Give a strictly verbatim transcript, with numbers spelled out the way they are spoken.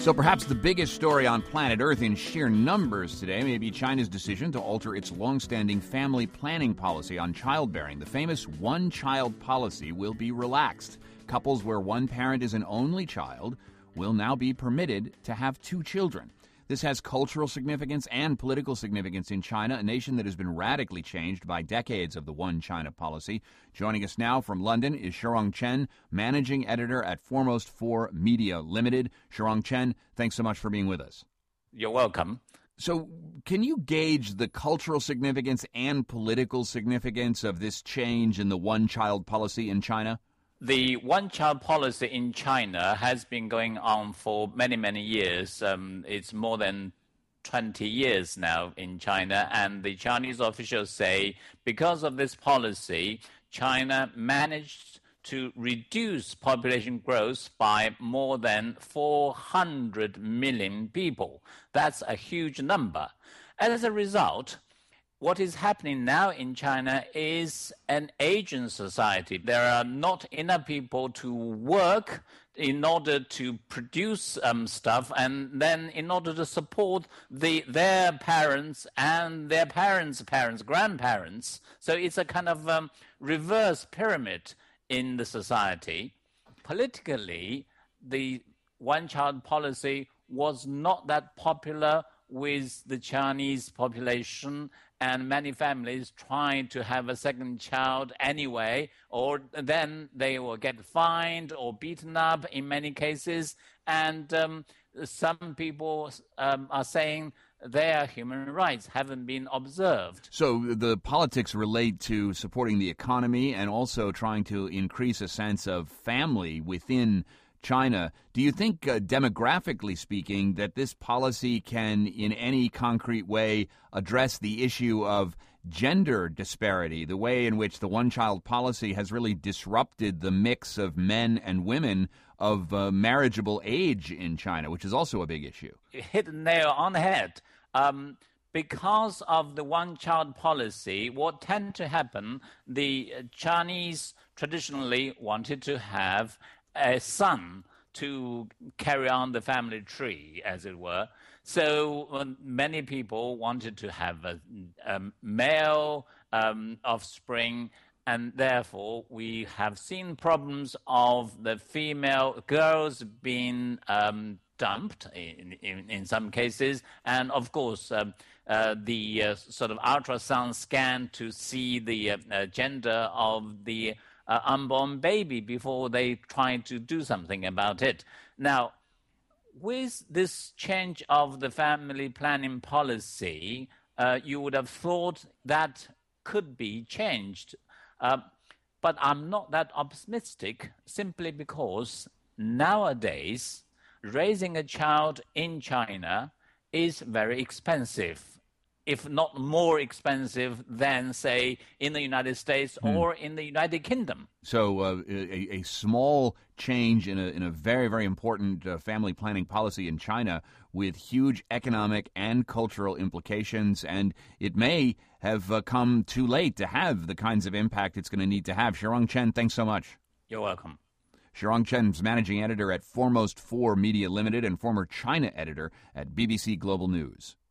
So perhaps the biggest story on planet Earth in sheer numbers today may be China's decision to alter its long-standing family planning policy on childbearing. The famous one-child policy will be relaxed. Couples where one parent is an only child will now be permitted to have two children. This has cultural significance and political significance in China, a nation that has been radically changed by decades of the One China policy. Joining us now from London is Shirong Chen, managing editor at Foremost four Media Limited. Shirong Chen, thanks so much for being with us. You're welcome. So can you gauge the cultural significance and political significance of this change in the one-child policy in China? The one-child policy in China has been going on for many, many years. Um, it's more than twenty years now in China, and the Chinese officials say because of this policy, China managed to reduce population growth by more than four hundred million people. That's a huge number. As a result, what is happening now in China is an aging society. There are not enough people to work in order to produce um, stuff, and then in order to support the their parents and their parents' parents, grandparents. So it's a kind of um, reverse pyramid in the society. Politically, the one-child policy was not that popular with the Chinese population, and many families trying to have a second child anyway, or then they will get fined or beaten up in many cases. And um, some people um, are saying their human rights haven't been observed. So the politics relate to supporting the economy and also trying to increase a sense of family within China. Do you think, uh, demographically speaking, that this policy can in any concrete way address the issue of gender disparity, the way in which the one-child policy has really disrupted the mix of men and women of uh, marriageable age in China, which is also a big issue? You hit the nail on the head. Um, because of the one-child policy, what tended to happen, the Chinese traditionally wanted to have a son to carry on the family tree, as it were. So uh, many people wanted to have a, a male um, offspring, and therefore we have seen problems of the female girls being um, dumped in, in, in some cases, and of course um, uh, the uh, sort of ultrasound scan to see the uh, uh, gender of the Uh, unborn baby before they try to do something about it. Now, with this change of the family planning policy, uh, you would have thought that could be changed. Uh, but I'm not that optimistic simply because nowadays raising a child in China is very expensive, if not more expensive than, say, in the United States hmm. or in the United Kingdom. So uh, a, a small change in a, in a very, very important uh, family planning policy in China with huge economic and cultural implications, and it may have uh, come too late to have the kinds of impact it's going to need to have. Shirong Chen, thanks so much. You're welcome. Shirong Chen is managing editor at Foremost four Media Limited and former China editor at B B C Global News.